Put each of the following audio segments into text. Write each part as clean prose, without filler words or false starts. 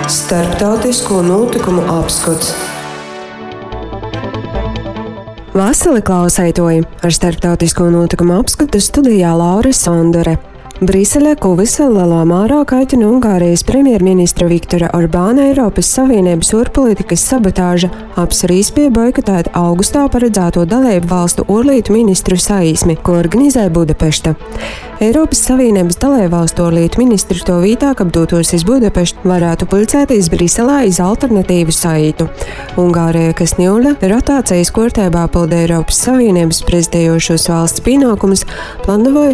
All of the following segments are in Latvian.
Starptautisko notikumu apskats. Vasali klausētoji! Ar starptautisko notikumu apskatu studijā Laura Sondore. Briselē Kuvisa lielā mērā kaitina Ungārijas premjerministra Viktora Orbāna Eiropas Savienības ārpolitikas sabotāža, apsver īspēja boikotēt augustā paredzēto dalību valstu ārlietu ministru saīsmi, ko organizē Budapešta. Eiropas Savienības dalībvalstu ārlietu ministri to vītā, ka dotos iz Budapeštu, varētu pulcēties Briselē iz alternatīvu saītu. Ungārija, kas ņūļa rotācijas kārtībā pilda Eiropas Savienības prezidējošos valsts pienākumus, plānoja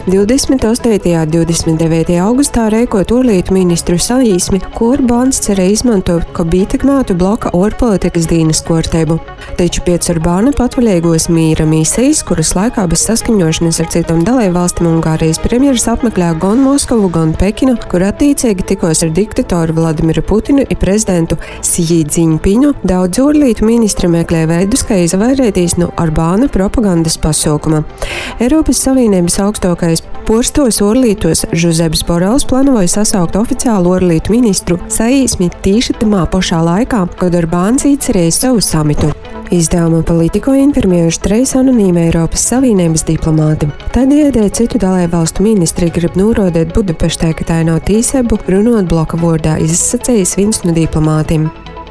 28. 29. augustā rēkot ārlietu ministru saīsmi, ko Orbāns cerēja izmantot, ka ietekmētu bloka ārpolitikas dienas kārtību. Taču pēc Orbāna patvaļīgos mīra misijas, kuras laikā bez saskaņošanas ar citām dalībvalstīm Ungārijas premjeras apmeklēja gan Moskavu, gan Pekinu, kur attiecīgi tikos ar diktatoru Vladimiru Putinu un prezidentu Xi Jinpingu. Daudz ārlietu ministri meklē veidus, kā izvairīties no Orbāna propagandas pasaukuma. Eiropas Savienības augstākais porstos ārlietos Žuzeps Borels plānoja sasaukt oficiālu ārlietu ministru saīsmi tīši tamā pašā laikā, kad Orbāns iecerēja savu samitu. Izdevuma Politiko informējuši 3 anonīmi Eiropas Savienības diplomāti. Tādējādi citu dalībvalstu ministri grib norādīt Budapeštē, ka tā nav tīsību runāt bloka vārdā, izsacījis viens no diplomātiem.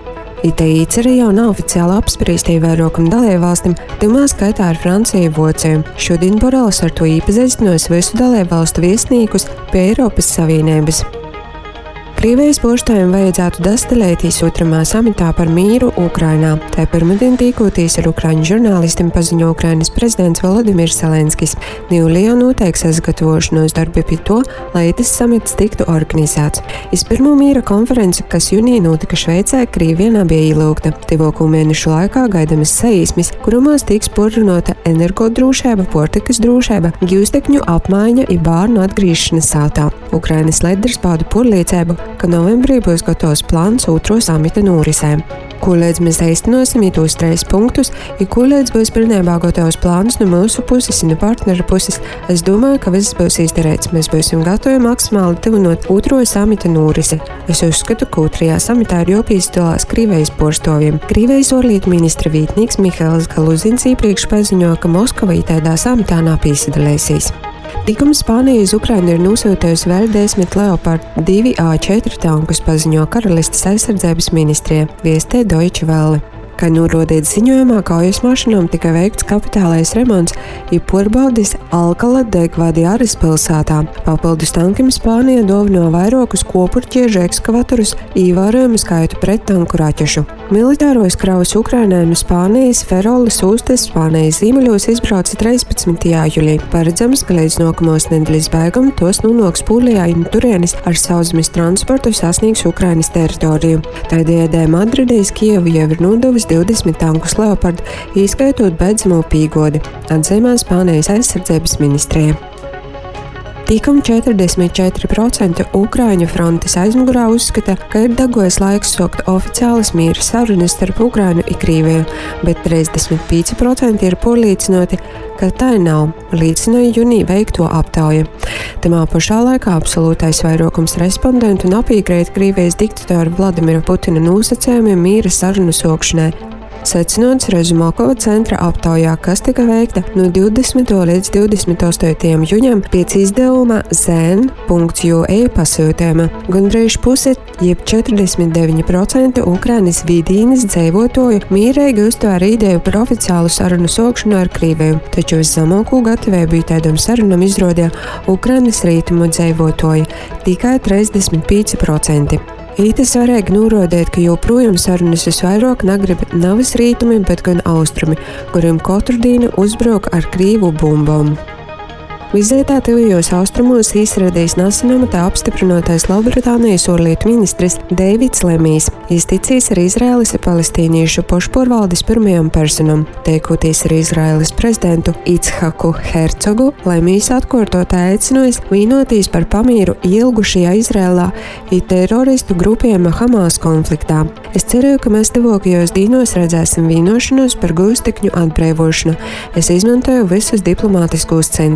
Ite īceri jau nav oficiāli apspriesti vairākam dalībvalstīm, timā skaitā ar Franciju un Vāciju. Šodien Borels ar to iepazīstinos visu dalībvalstu viesnīkus pie Eiropas Savienības. Krievijas porštājiem vajadzētu dastelētīs otramā samitā par mīru Ukrainā. Tā pirmdien tīkoties ar ukraiņu žurnālistiem paziņo Ukrainas prezidents Volodimirs Zelenskis. Jūlijā noteiks sagatavošanos darbi pie to, lai tas samits tiktu organizēts. Iz pirmo mīra konferenci, kas jūnijā notika Šveicē, Krievija nebija ielūgta. Tuvāko mēnešu laikā gaidamas saīsmes, kurumās tiks porunāta energodrošība, pārtikas drošība, gyvstekņu apmaiņa un bērnu atgriešanās sātā. Ukrainas līderis pauda pārliecību, ka novembrī būs gatavs plāns otro samita norisēm. Kūlēdz mēs īstenosim tos 3 punktus, ja kūlēdz būs pilnībā gatavs plāns no mūsu puses un no partneru puses, es domāju, ka viss būs izdarīts. Mēs būsim gatavi maksimāli tuvinot otro samita norisi. Es uzskatu, ka otrajā samitā ir jāpiedalās Krievijas porstoviem. Krievijas ārlietu ministra vietnieks Mihails Galuzins iepriekš paziņoja, ka Moskava tādā samitā nav piedalīsies. Tikums Spānija uz Ukrainu ir nosūtījusi vēl 10 Leopard 2 A4 tankus, paziņo karalistes aizsardzības ministrija, viestē Deutsche Welle. Kā norādīts ziņojumā, kaujas mašīnām tika veikts kapitālais remonts un pārbaudis Alcalá de Guadiaras pilsētā. Papildus tankiem Spānija dāvināja vairākus kopurķiežu ekskavatorus ievērojumu skaitu prettanku raķešu. Militāros kravas Ukrainai no Spānijas Ferolas ostas Spānijas ziemeļos izbrauca 13. jūlijā. Paredzams, ka līdz nākamās nedēļas beigām tos nonāks Polijā un turienes ar sauszemes transportu sasniegs Ukrainas teritoriju. Tādējādi Madridē Kieva jau ir nodevusi 20 tankus Leopard, ieskaitot beidzamo pīgodi, atzīmē Spānijas aizsardzības ministrija. Tikam 44% Ukraiņu frontes aizmugurā uzskata, ka ir dagojis laiks sākt oficiālas mīra sarunas starp Ukrainu un Krieviju, bet 35% ir pārliecināti, ka tā nav, līdzināja jūnijā veikto aptauju. Tamā pašā laikā absolūtais vairākums respondentu nepiekrīt Krievijas diktatoru Vladimiru Putina nosacījumiem mīra sarunu sākšanai. Secināts Rezumokova centra aptaujā, kas tika veikta no 20. līdz 28. jūņam pēc izdevuma zen.ua pasūtījuma. Gandrīz pusi, jeb 49% Ukrainas vidīnes dzīvotoju mīrīgi uztvēra ideju par oficiālu sarunu sākšanu ar Krieviju, taču viszemāko gatavību tādam sarunam izrādīja Ukrainas rietumu dzīvotoji – tikai 35%. Īti svarīgi norādīt, ka joprojām sarunas visvairāk negrib nevis rītumi, bet gan austrumi, kuriem katru dienu uzbruk ar krīvu bumbām. Vizītē tuvajos austrumos izrādījis nesenamā apstiprinātais Lielbritānijas ārlietu ministrs Deivids Lemijs, izticīs ar Izraēlas un palestīniešu pašpārvaldes pirmajam personam. Teikoties ar Izraēlas prezidentu Itshaku Hercogu, Lemijs atkārtotā aicinājis vienoties par pamieru ilgušajā Izraēlā un teroristu grupiem Hamas konfliktā. Es ceru, ka mēs tuvākajos dienos redzēsim vienošanos par gūstekņu atbrīvošanu. Es izmantoju visus diplomātiskos centienus.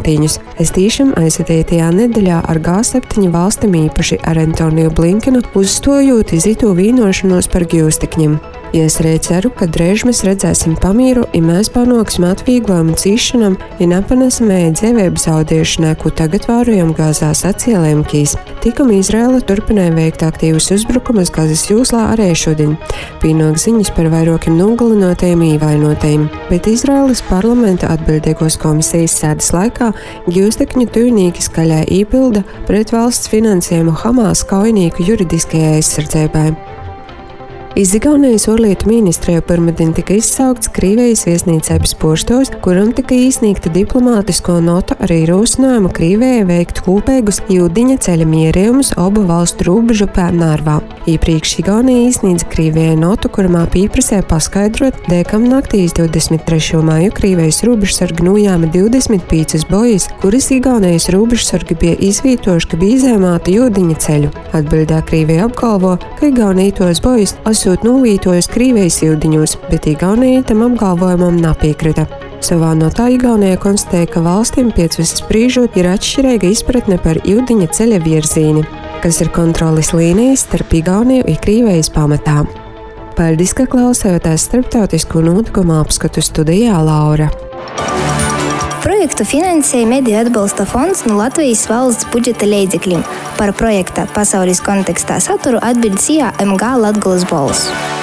Es tīšām aizvadītajā nedēļā ar G7 valstīm, īpaši ar Antoniju Blinkenu, uzstājot izitu vīnošanos par Gjūstekņiem. Es arī ceru, ka drīz mēs redzēsim pamīru, ja mēs panāksim atvieglojumu cīšanam, ja nepanesam dzīvības zaudēšanai, ko tagad vērojam Gazā, sacīja Lemkijs. Tikam Izraela turpināja veikt aktīvus uzbrukumus Gazas jūslā arī šodien. Pienāk ziņas par vairākiem nogalinātajiem ievainotajiem, bet Izraēlas parlamenta atbildīgos komisijas sēdes laikā Gjūstekņu tuvinieki skaļā iebilda pret valsts finansējumu Hamas kaujinieku juridiskajai aizsardzībai. Iz Igaunijas ārlietu ministriju pirmdien tika izsaukts Krievijas viesnīcības poštos, kuram tika izsniegta diplomātisko nota ar ierosinājumu Krievijai veikt kopīgus jūdiņa ceļa mierējumus obu valstu robežu Narvā. Iepriekš Igaunija izsniedza Krievijai notu, kurā pieprasīja paskaidrot, dēkam naktīs 23. māju Krievijas robežsargi nojāma 25 bojas, kuras Igaunijas robežsargi bija izvietojuši, ka bija izēmāta jūdiņa ceļu. Atbildā Krievija apgalvo, ka Igaunija tos bojas esot novītojusi Krievijas jūdiņos, bet Igaunija tam apgalvojumam nepiekrita. Savā notā Igaunija konstatēja, ka valstīm pēc visas brīžot ir atšķirīga izpratne par jūdiņa ceļa virzīni, kas ir kontroles līnijas starp Igauniju un Krievijas pamatā. Paldies, ka klausījāties starptautisko notikumu apskatu studijā Laura. Projektu finansēja Mediju atbalsta fonds no Latvijas valsts budžeta līdzekļiem. Par projekta pasaules kontekstā saturu atbild SIA MG Latgolas balss.